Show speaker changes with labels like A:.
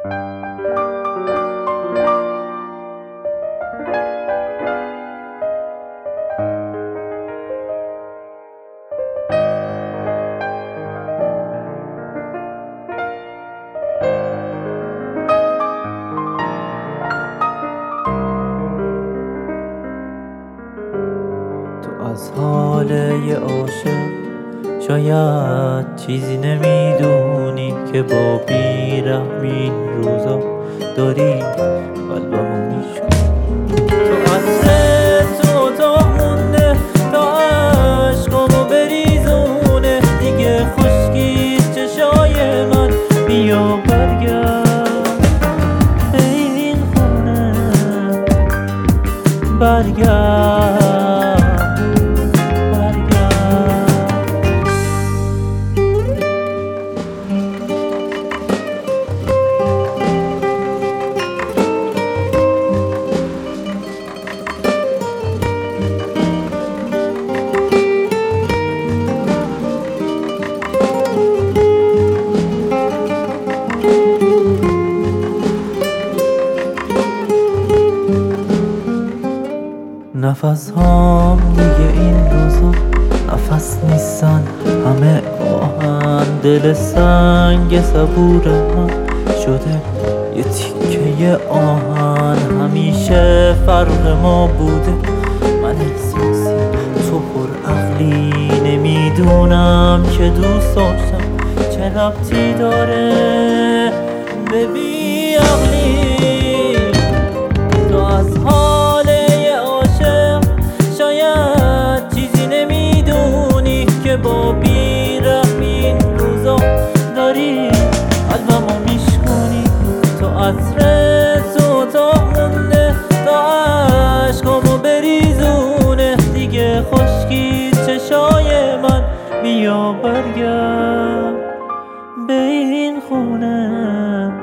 A: از حال یه عاشق شاید چیزی نمیدونی که با بیرحمی این روزا داری قلبمو میشکنی. تو عطر تو اتاق مونده تا عشقامو بریزونه، دیگه خشکی چشای من، بیا برگرد به این خونه، برگرد. نفس هام دیگه این روزا نفس نیستن، همه آهن. دل سنگ صبور من شده یه تیکه آهن. همیشه فرق ما بوده من احساسی تو پر عقلی، نمیدونم که دوست داشتم چه ربطی داره به بی عقلی. تو از حال با بیرحمی این روزا داری قلبمو میشکنی. تو عطر تو اتاق مونده تا عشقامو بریزونه، دیگه خشکی چشای من، بیا برگرد به این خونه.